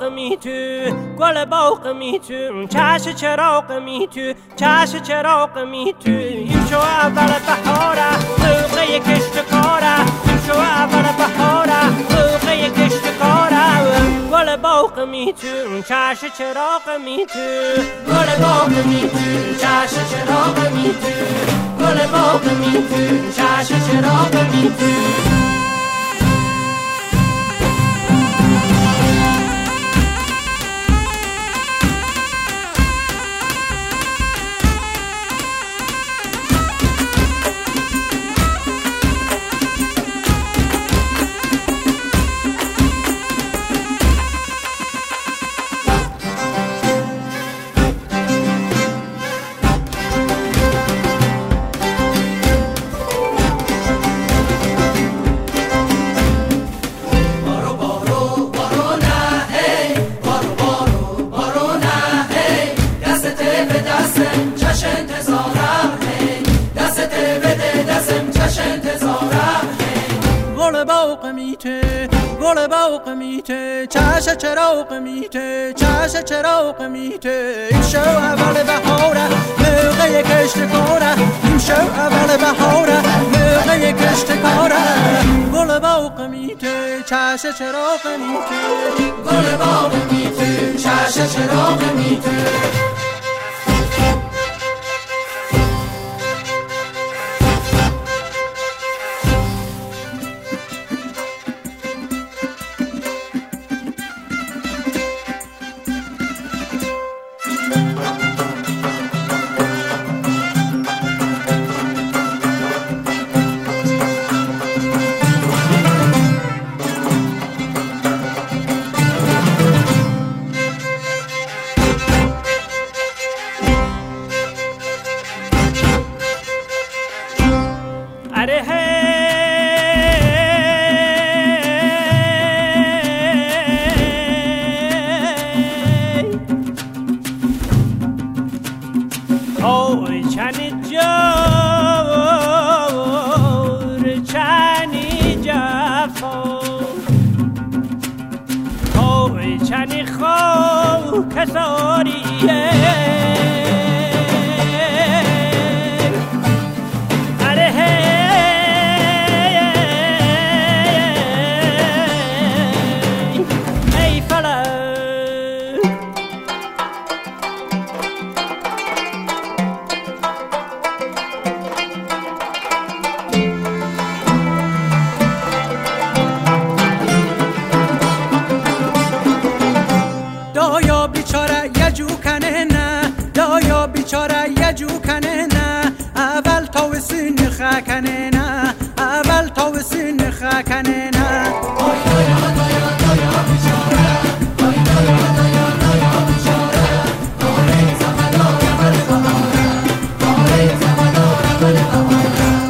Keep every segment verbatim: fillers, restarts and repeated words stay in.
می تو گل باغ می تو چش چراغ می تو چش چراغ می تو این شو اول بهاره موقع کشت کاره این شو اول بهاره موقع کشت کاره گل باغ می تو چش چراغ می تو گل باغ می تو چش چراغ می تو گل باغ می تو چش چراغ می تو گل باغ میته چش چراغ میته چش چراغ میته این شو اول بهاره موقع کشت کاره این شو اول بهاره موقع کشت کاره گل باغ میته چش چراغ میته گل باغ میته چش چراغ میته چنی خو کساریه اره ای فلک دایا بیچاره یه جو کنه نه دایا بیچاره یه جو کنه نه اول تا وسین خکنه نه اول تا وسین خکنه نه آی دایا دایا دایا بیچاره آی دایا دایا دایا بیچاره آره زمانا اول بهاره آره زمانا اول بهاره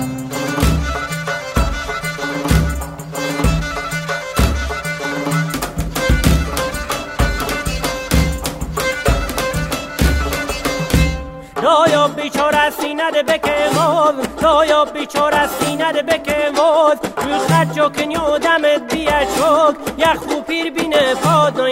دایا بیچاره سینه ده بکه موز دایا بیچاره سینه ده بکه موز رو خد جو کنیو دمت بیه چوک یخ و پیر بینه پاد